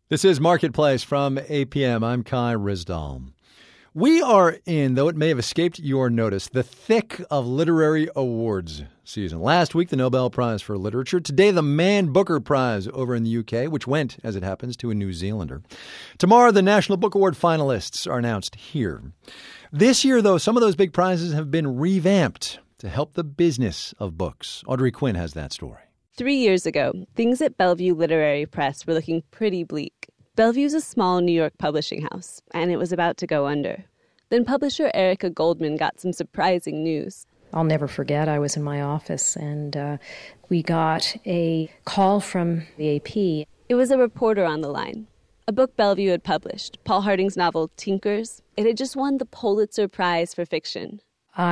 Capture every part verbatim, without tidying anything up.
This is Marketplace from A P M. I'm Kai Rizdal. We are in, though it may have escaped your notice, the thick of literary awards season. Last week, the Nobel Prize for Literature. Today, the Man Booker Prize over in the U K, which went, as it happens, to a New Zealander. Tomorrow, the National Book Award finalists are announced here. This year, though, some of those big prizes have been revamped to help the business of books. Audrey Quinn has that story. Three years ago, things at Bellevue Literary Press were looking pretty bleak. Bellevue's a small New York publishing house, and it was about to go under. Then publisher Erica Goldman got some surprising news. I'll never forget, I was in my office, and uh, we got a call from the A P. It was a reporter on the line. A book Bellevue had published, Paul Harding's novel Tinkers. It had just won the Pulitzer Prize for fiction.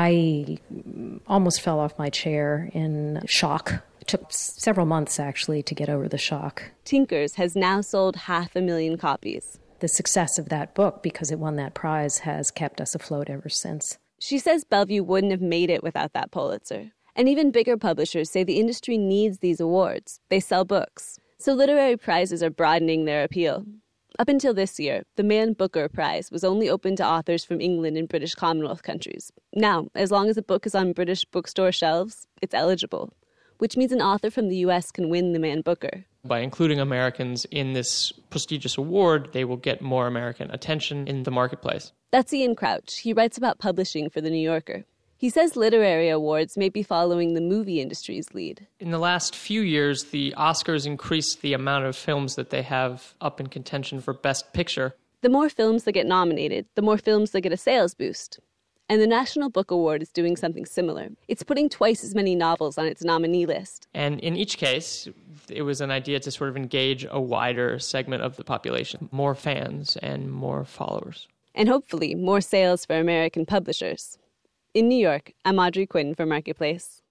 I almost fell off my chair in shock. It took several months, actually, to get over the shock. Tinkers has now sold half a million copies. The success of that book, because it won that prize, has kept us afloat ever since. She says Bellevue wouldn't have made it without that Pulitzer. And even bigger publishers say the industry needs these awards. They sell books. So literary prizes are broadening their appeal. Up until this year, the Man Booker Prize was only open to authors from England and British Commonwealth countries. Now, as long as a book is on British bookstore shelves, it's eligible, which means an author from the U S can win the Man Booker. By including Americans in this prestigious award, they will get more American attention in the marketplace. That's Ian Crouch. He writes about publishing for The New Yorker. He says literary awards may be following the movie industry's lead. In the last few years, the Oscars increased the amount of films that they have up in contention for Best Picture. The more films that get nominated, the more films that get a sales boost. And the National Book Award is doing something similar. It's putting twice as many novels on its nominee list. And in each case, it was an idea to sort of engage a wider segment of the population, more fans and more followers. And hopefully more sales for American publishers. In New York, I'm Audrey Quinn for Marketplace.